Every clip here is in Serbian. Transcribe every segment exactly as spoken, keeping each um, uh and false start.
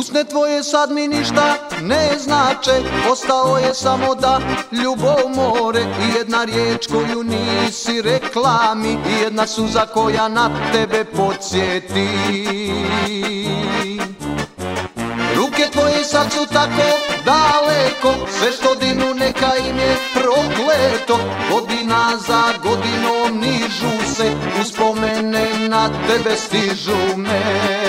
Usne tvoje sad mi ništa ne znače, ostao je samo da ljubov more i jedna riječ koju nisi rekla mi i jedna suza koja na tebe podsjeti. Ruke tvoje sad su tako daleko, sve što dinu neka im je prokleto. Godina za godinom nižu se, uspomene na tebe stižu me.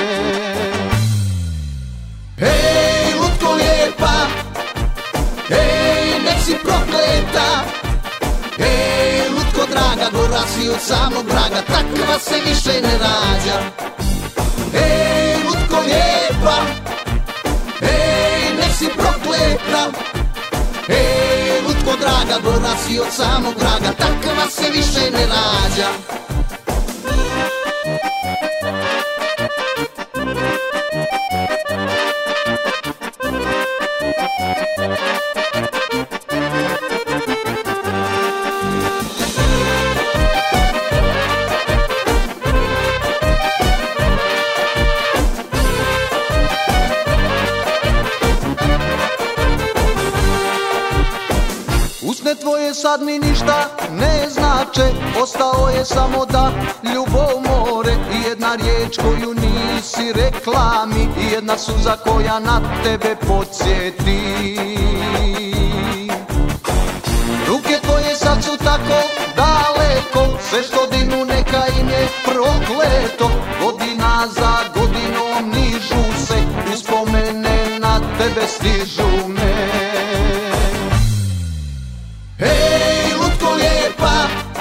Hej, lutko lijepa, hej, nek si prokleta. Hej, lutko draga, gora si od samog vraga, takva se više ne rađa. Hej, lutko lijepa, hej, nek si prokleta. Hej, lutko draga, gora si od samog vraga, takva se više ne rađa. Usne tvoje sad mi ništa ne znače, ostao je samo da ljubov more i jedna riječ koju nisi rekla mi i jedna suza koja na tebe podsjeti. Ruke tvoje sad su tako daleko, sve što dinu neka im je prokleto. Godina za godinom nižu se, uspomene na tebe stižu me. Hej, lutko lijepa,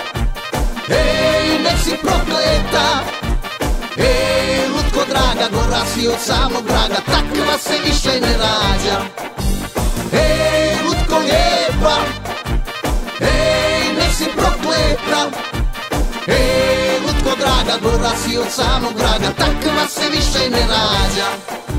hej, nek si prokleta. Hej, lutko draga, gora si od samog vraga, takva se više ne rađa. Hej, lutko lijepa, hej, nek si prokleta. Hej, lutko draga, gora si od samog vraga, takva se više ne rađa.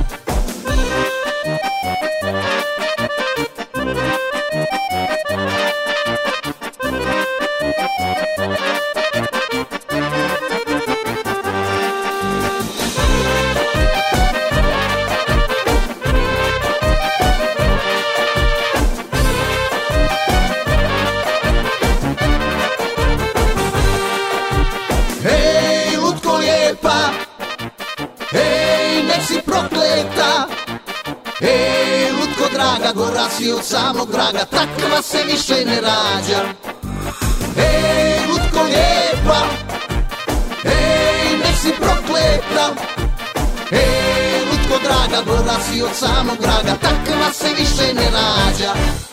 Hej, lutko lijepa, hej, nek si prokleta. Hej, lutko draga, gora si od samog vraga, takva se više ne rađa. Hej, lutko lijepa, hej, nek si prokleta. Hej, lutko draga, gora si od samog vraga, takva se više ne rađa.